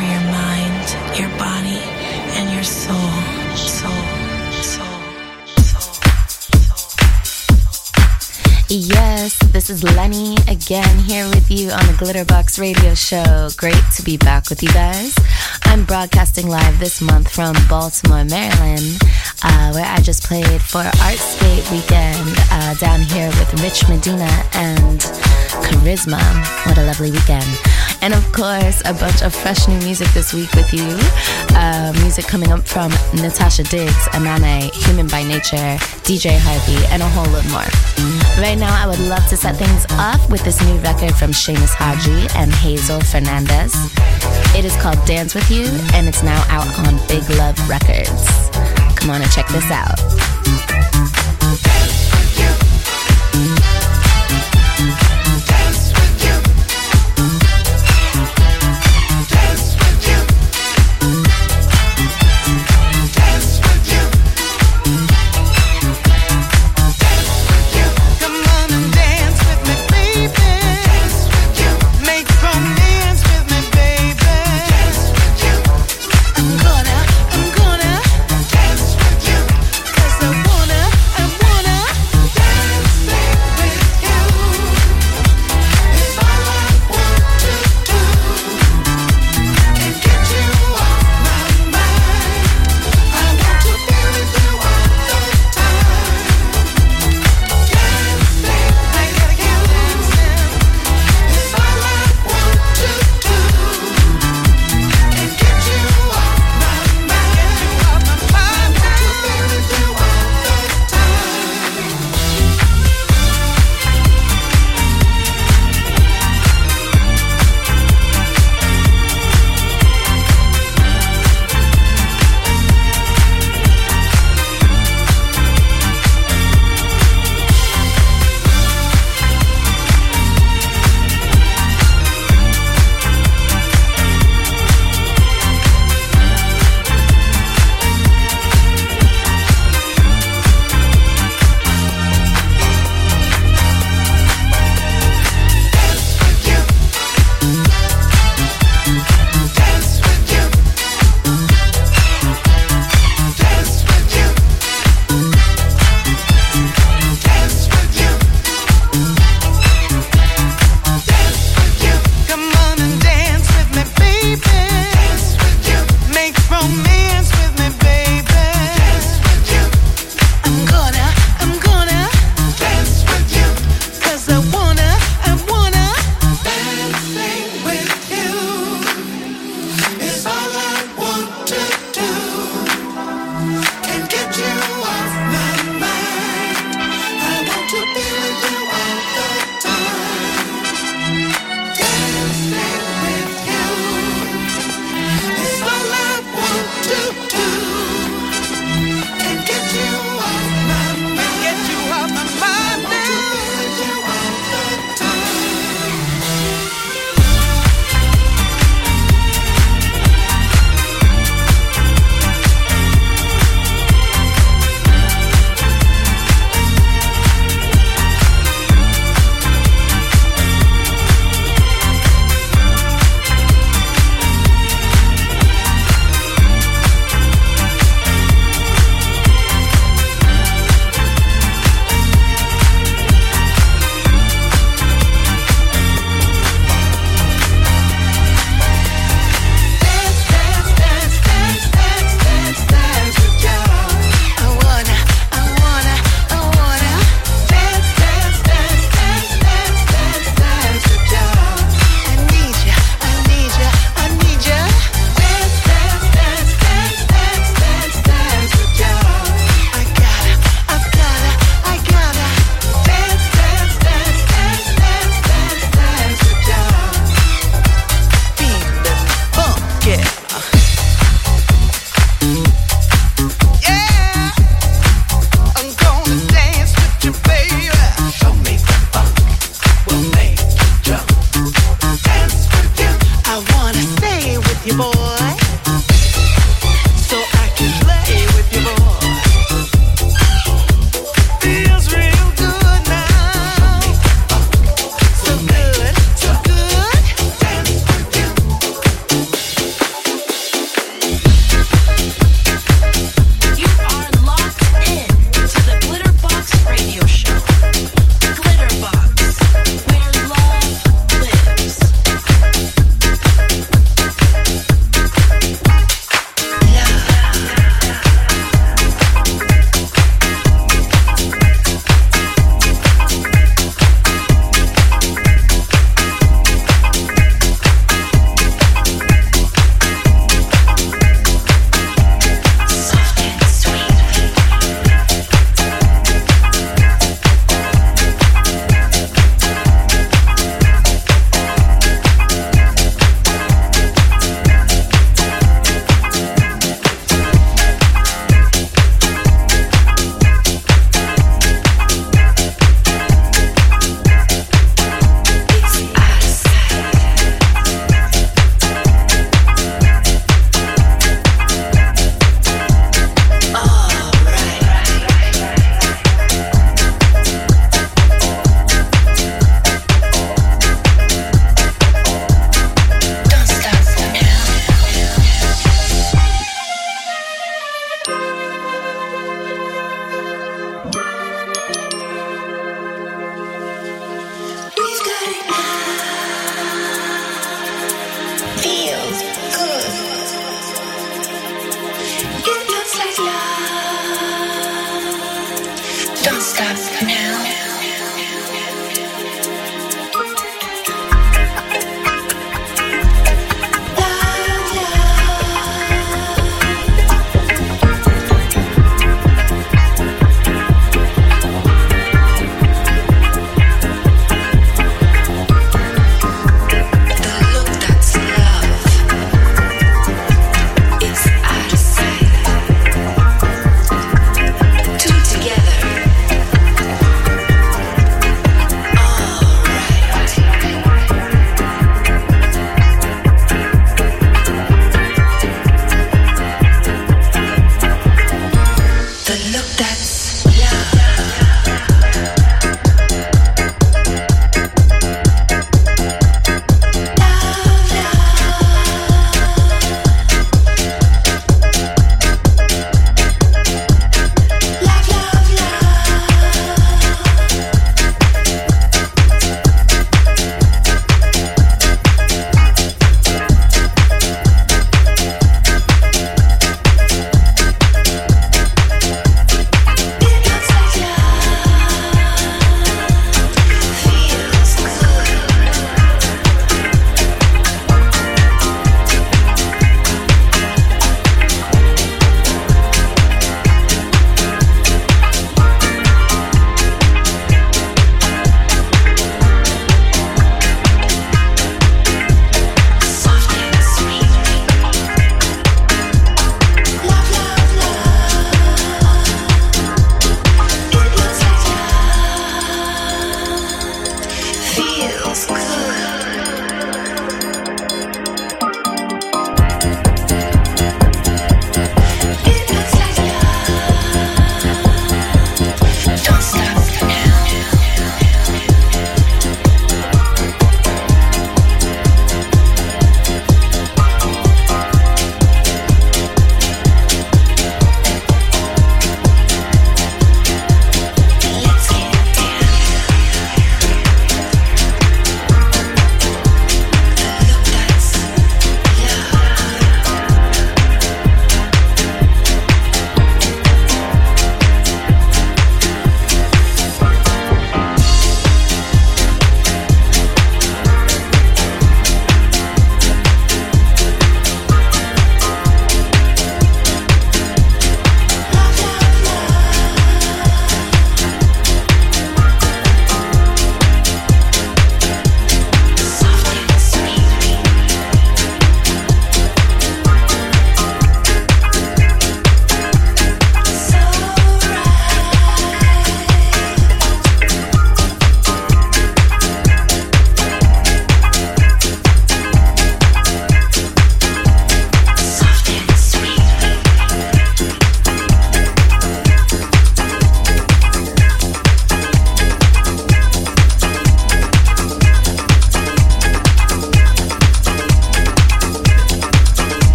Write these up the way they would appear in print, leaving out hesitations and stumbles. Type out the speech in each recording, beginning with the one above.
for your mind, your body, and your soul. Yes, this is Lenny again here with you on the Glitterbox Radio Show. Great to be back with you guys. I'm broadcasting live this month from Baltimore, Maryland, where I just played for Artscape Weekend down here with Rich Medina and Charisma. What a lovely weekend. And of course, a bunch of fresh new music this week with you. Music coming up from Natasha Diggs, Anane, Human by Nature, DJ Harvey, and a whole lot more. Right now, I would love to set things off with this new record from Seamus Haji and Hazel Fernandez. It is called Dance With You, and it's now out on Big Love Records. Come on and check this out. I'm gonna, 'cause I wanna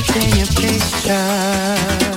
painting your picture.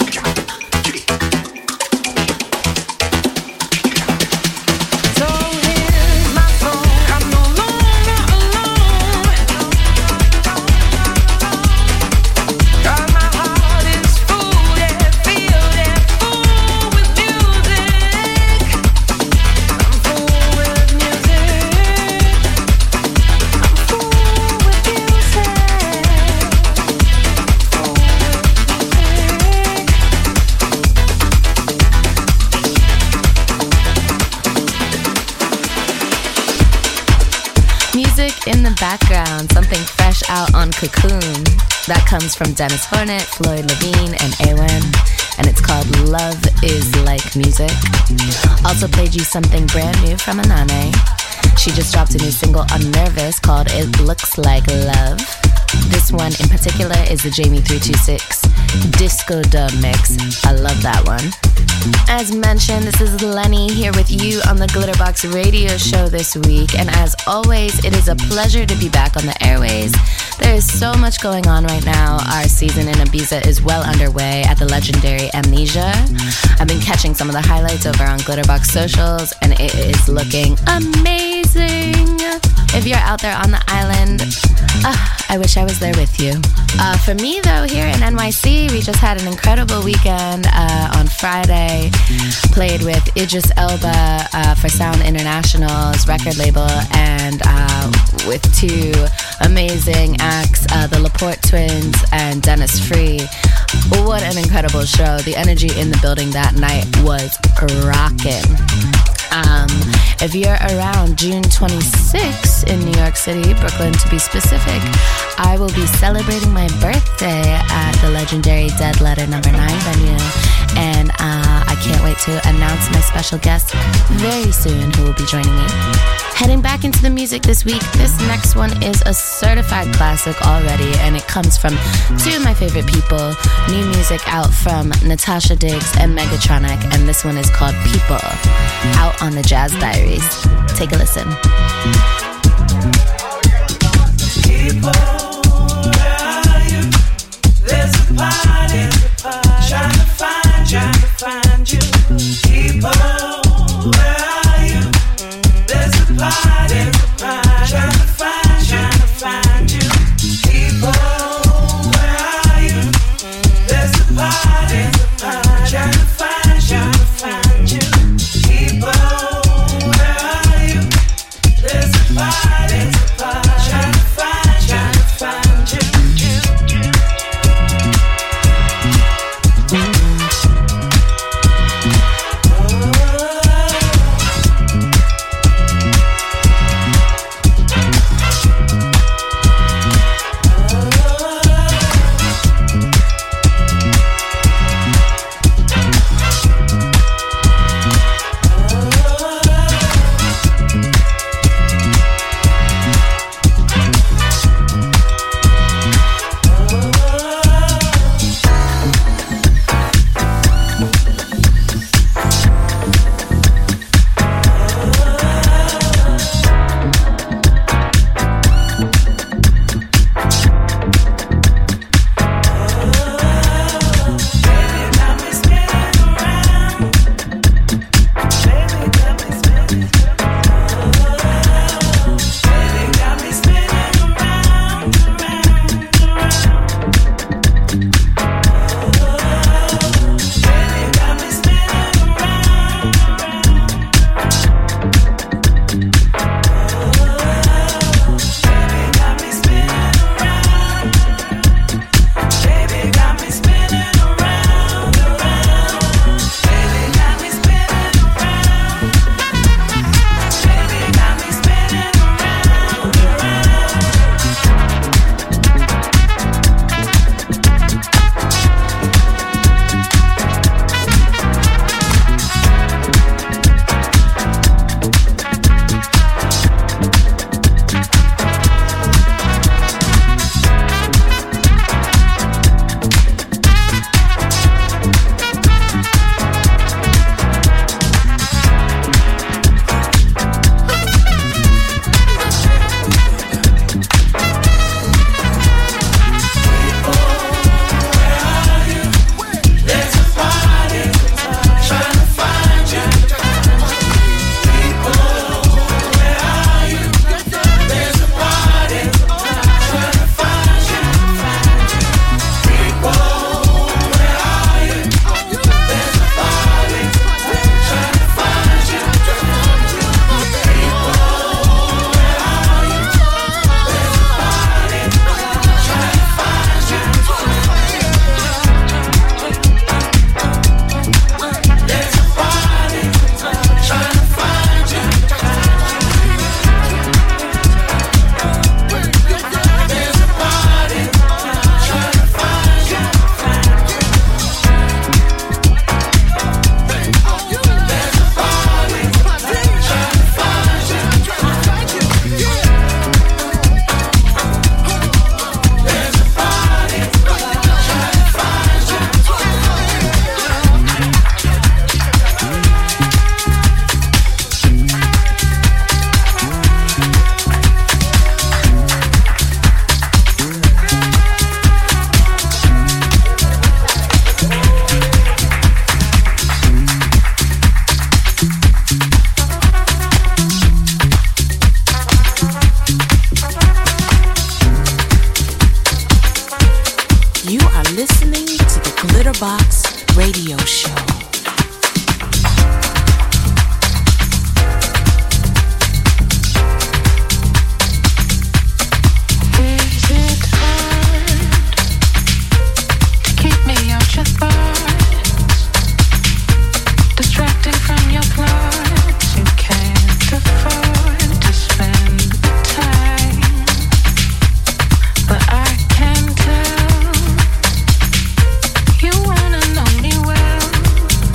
In the background, something fresh out on Cocoon. That comes from Dennis Hornet, Floyd Levine, and Awen, and it's called Love is Like Music. Also played you something brand new from Anane. She just dropped a new single on Nervous called It Looks Like Love. This one in particular is the Jamie 326 Disco Dub Mix. I love that one. As mentioned, this is Lenny here with you on the Glitterbox Radio Show this week, and as always, it is a pleasure to be back on the airways. There is so much going on right now. Our season in Ibiza is well underway at the legendary Amnesia. I've been catching some of the highlights over on Glitterbox socials, and it is looking amazing. If you're out there on the island, I wish I was there with you. For me, though, here in NYC, we just had an incredible weekend on Friday. Played with Idris Elba for Sound International's record label, and with two amazing acts, the Laporte Twins and Dennis Free. What an incredible show. The energy in the building that night was rocking. If you're around June 26th in New York City, Brooklyn to be specific, I will be celebrating my birthday at the legendary Dead Letter No. 9 venue, and I can't wait to announce my special guest very soon who will be joining me. Heading back into the music this week, this next one is a certified classic already, and it comes from two of my favorite people. New music out from Natasha Diggs and Megatronic, and this one is called People, out on the Jazz Diaries. Take a listen. People, where are you? There's a party, trying to find you. People, where are you? There's a party, trying to find you. People, where are you? There's a party, trying to find you. People, where are you? There's a party, trying to find you. You are listening to the Glitterbox Radio Show. You wanna know me well.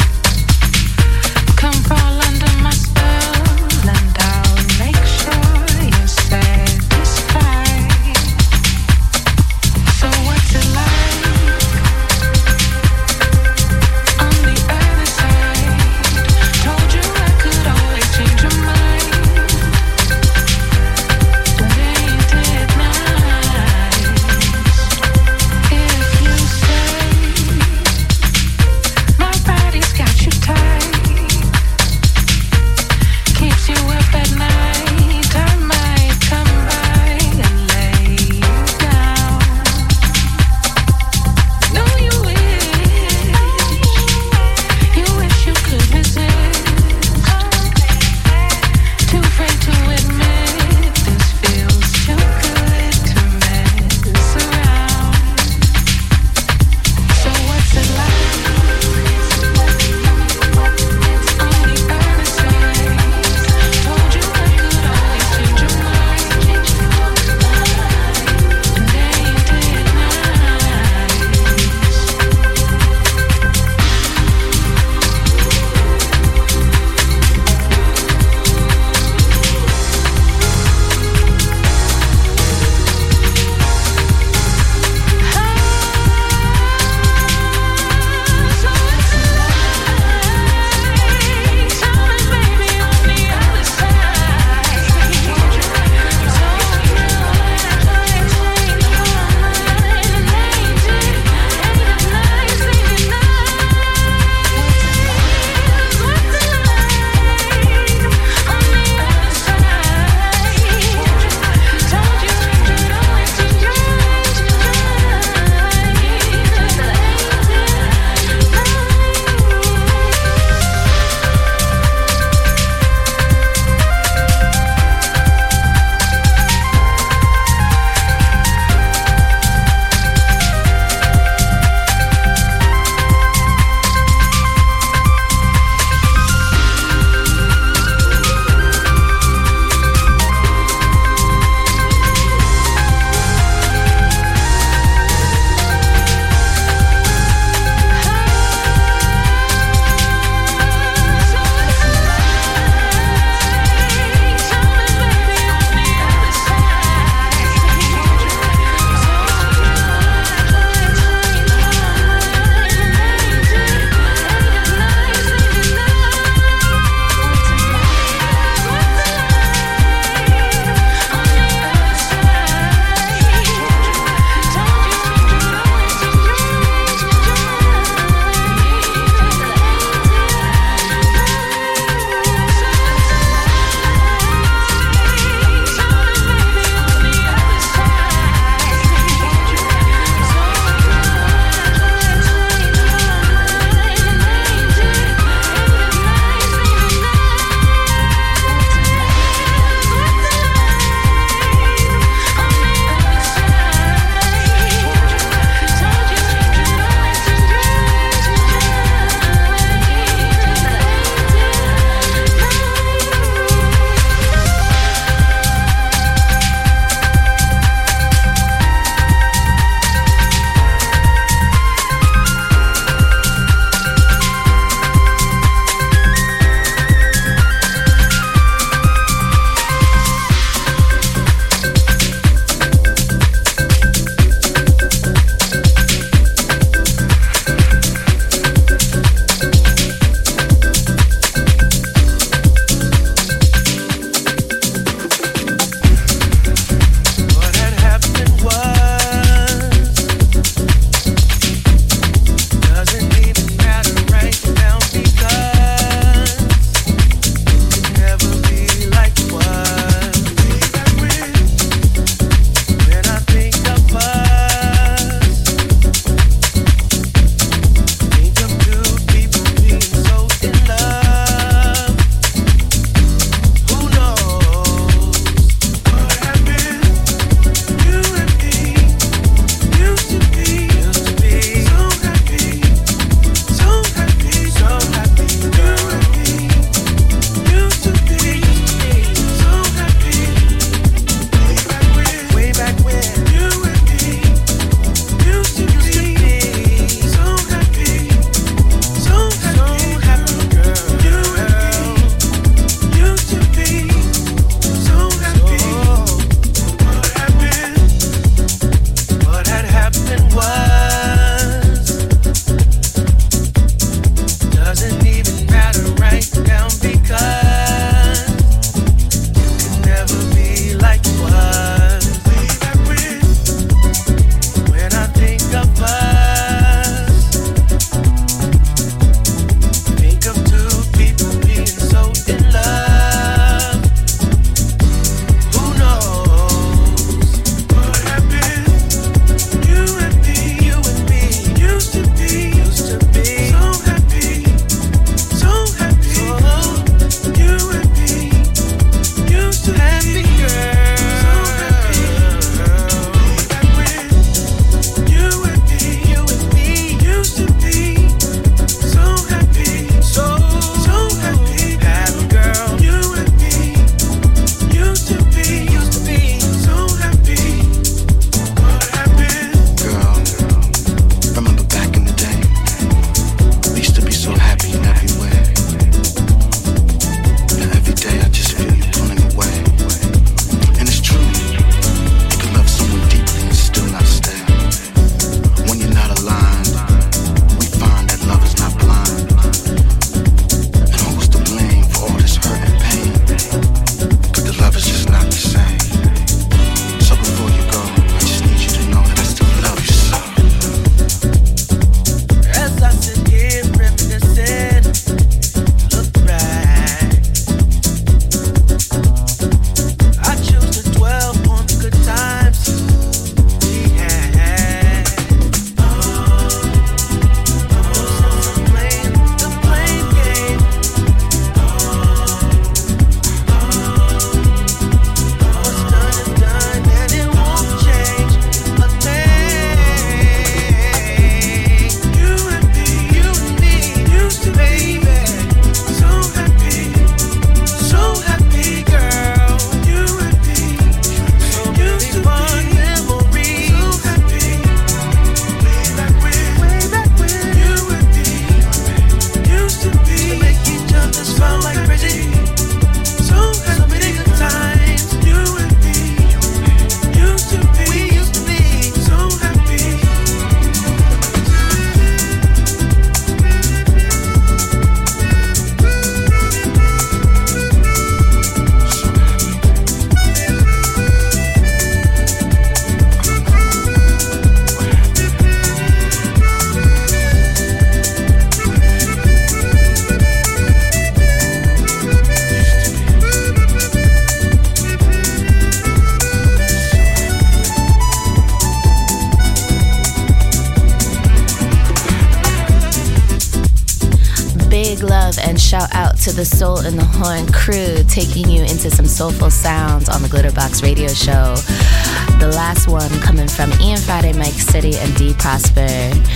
shout out to the Soul in the Horn crew, taking you into some soulful sounds on the Glitterbox Radio Show. The last one coming from Ian Friday, Mike City, and D Prosper,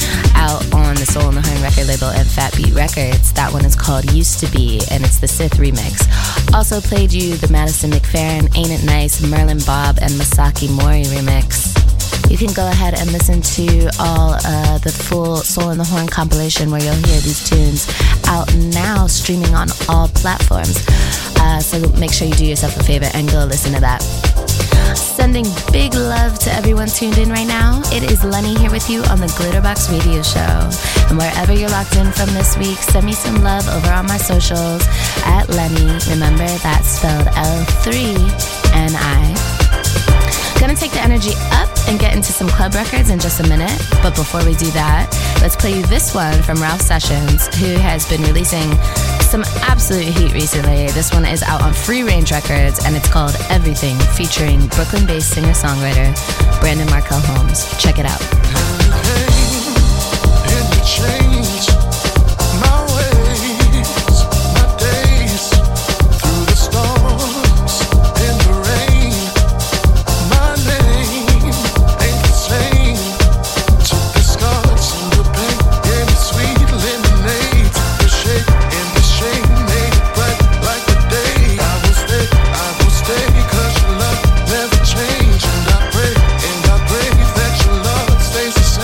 out on the Soul in the Horn record label and Fat Beat Records. That one is called Used to Be, and it's the Sith remix. Also played you the Madison McFerrin, Ain't It Nice, Merlin Bob, and Masaki Mori remix. You can go ahead and listen to all the full Soul in the Horn compilation, where you'll hear these tunes out now, streaming on all platforms. So make sure you do yourself a favor and go listen to that. Sending big love to everyone tuned in right now. It is Lenny here with you on the Glitterbox Radio Show. And wherever you're locked in from this week, send me some love over on my socials at Lenny. Remember, that's spelled L3NI. Gonna take the energy up and get into some club records in just a minute. But before we do that, let's play you this one from Ralph Sessions, who has been releasing some absolute heat recently. This one is out on Free Range Records, and it's called Everything, featuring Brooklyn-based singer-songwriter Brandon Markel Holmes. Check it out. Never change, and I pray that your love stays the same.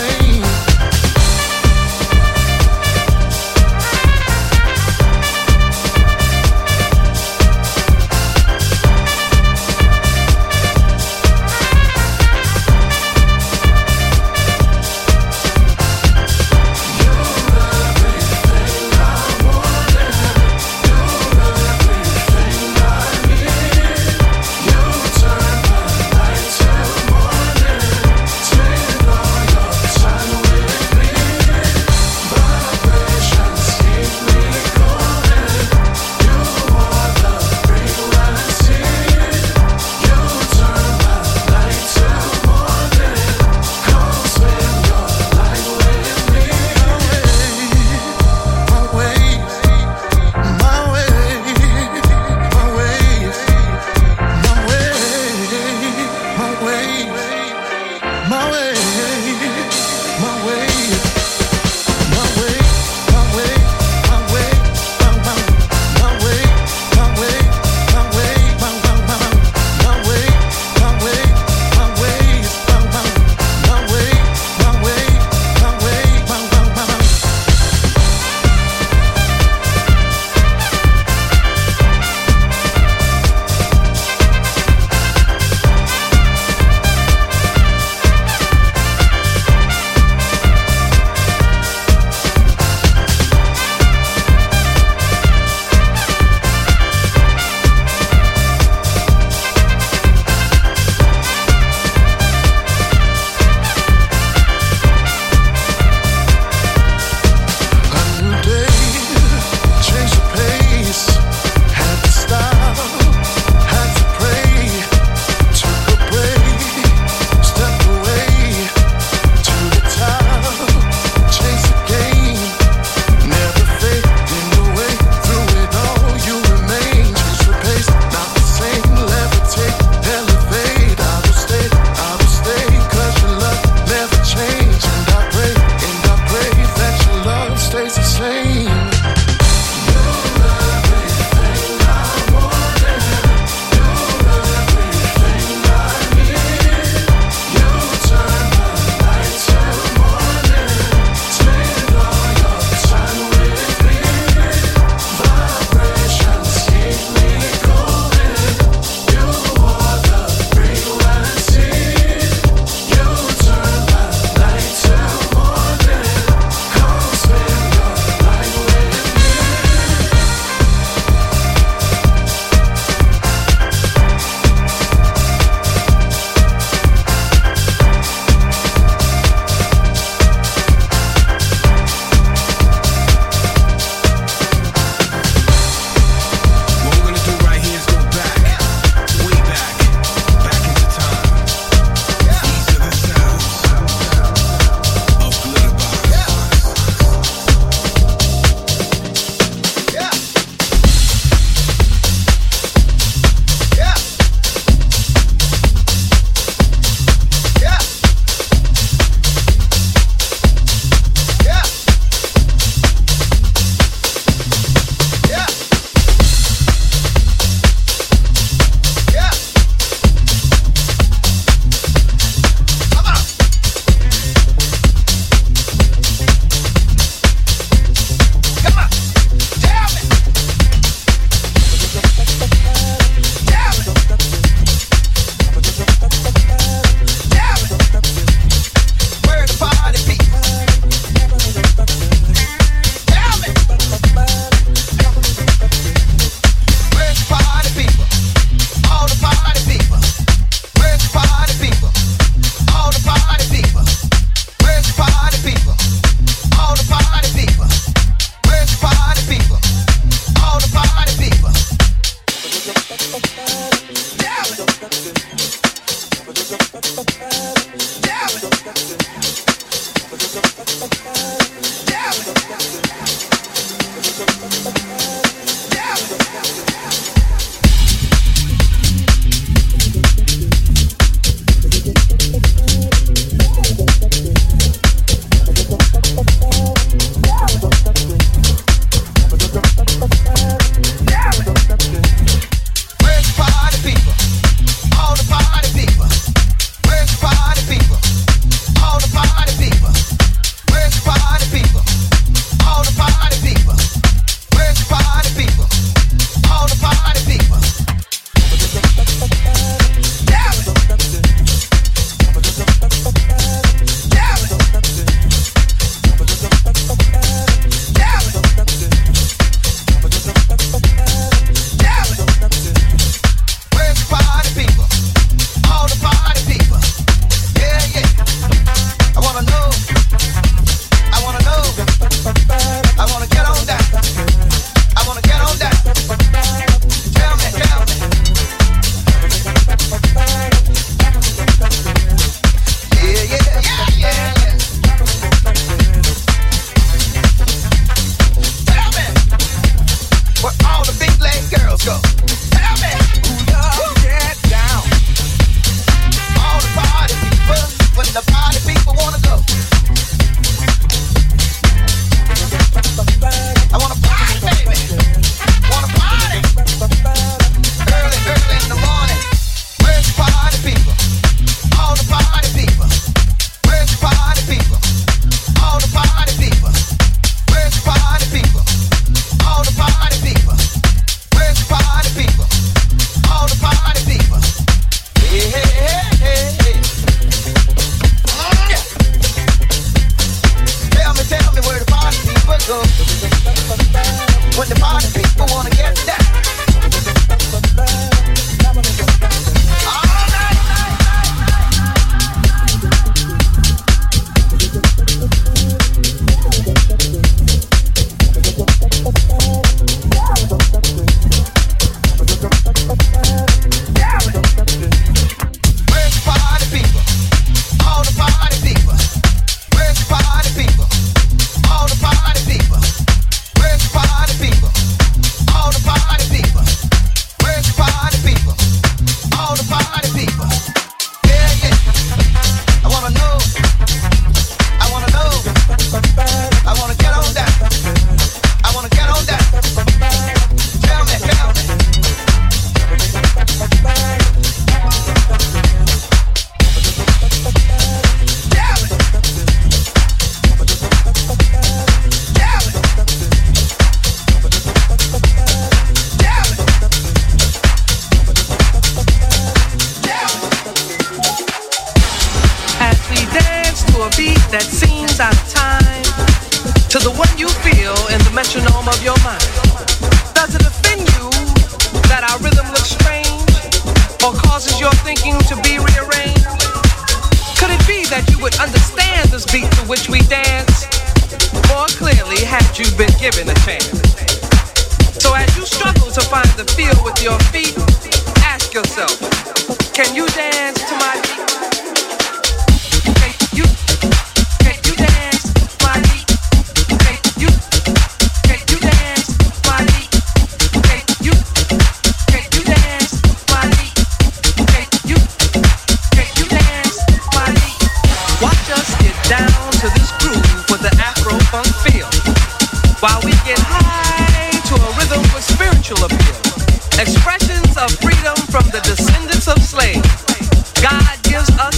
Expressions of freedom from the descendants of slaves. God gives us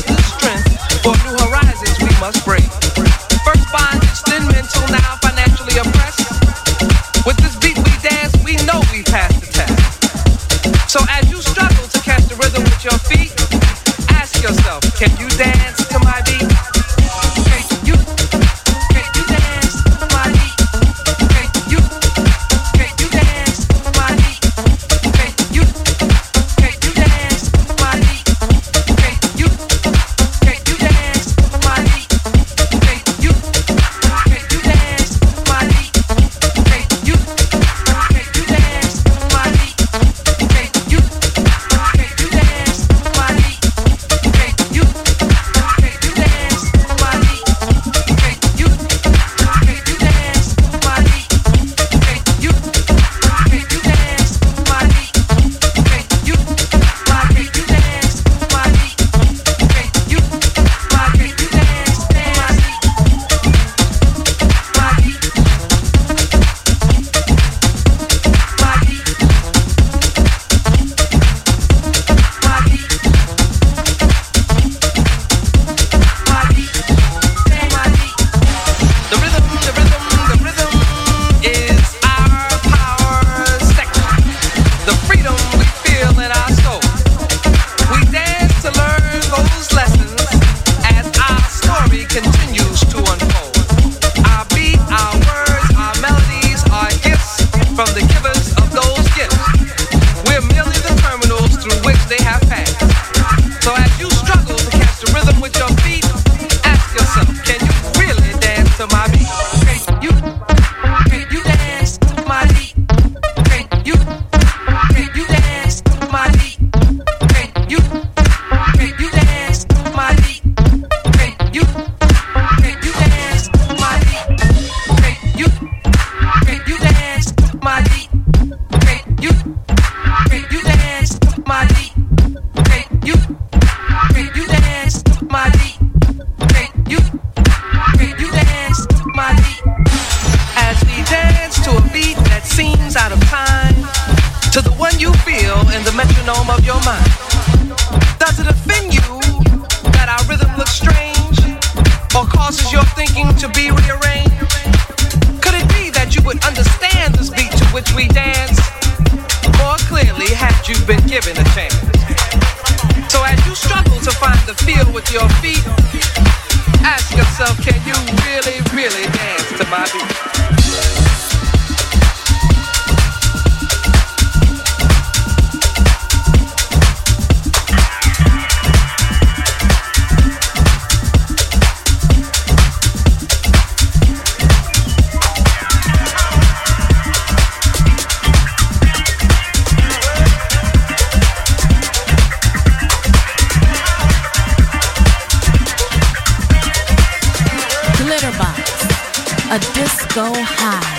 to my beat? Can you dance to my beat? Can you dance to my beat? Can you dance to my beat? Can you dance to my beat? Can you dance to my beat? Can you dance to my beat? Can you dance to my beat? Can you dance to my beat? As we dance to a beat that seems out of time, to the one you feel in the metronome of your mind. Does it offend you that our rhythm looks strange, or causes your thinking to be rearranged? Could it be that you would understand this beat to which we dance more clearly had you been given a chance? So as you struggle to find the feel with your feet, ask yourself, can you really, really dance to my beat? A disco high.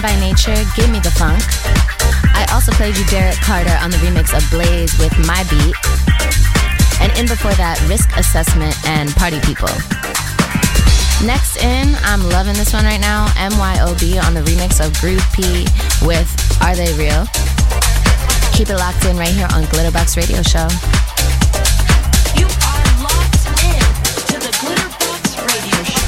by Nature, Give Me the Funk. I also played you Derek Carter on the remix of Blaze with My Beat. And in before that, Risk Assessment and Party People. Next in, I'm loving this one right now, MYOB on the remix of Groove P with Are They Real? Keep it locked in right here on Glitterbox Radio Show. You are locked in to the Glitterbox Radio Show.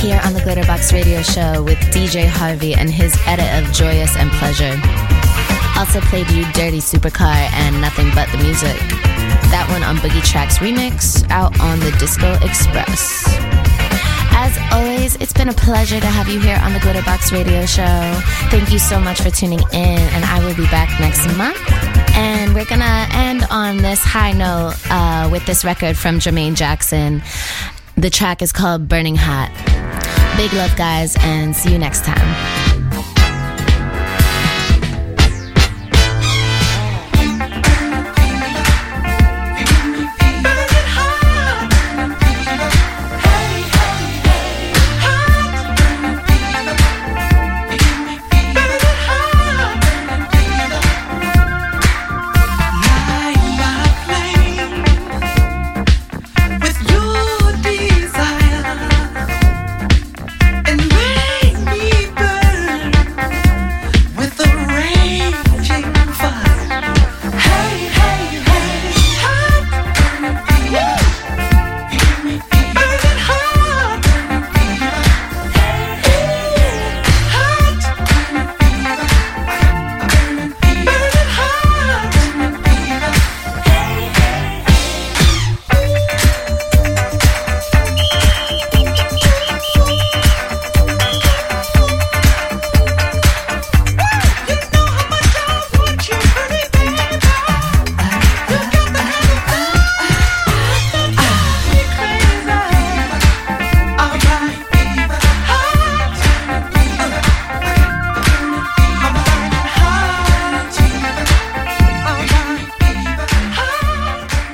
here on the Glitterbox Radio Show with DJ Harvey and his edit of Joyous and Pleasure. Also played you Dirty Supercar and Nothing But the Music. That one on Boogie Tracks Remix, out on the Disco Express. As always, it's been a pleasure to have you here on the Glitterbox Radio Show. Thank you so much for tuning in, and I will be back next month. And we're gonna end on this high note with this record from Jermaine Jackson. The track is called Burning Hot. Big love, guys, and see you next time.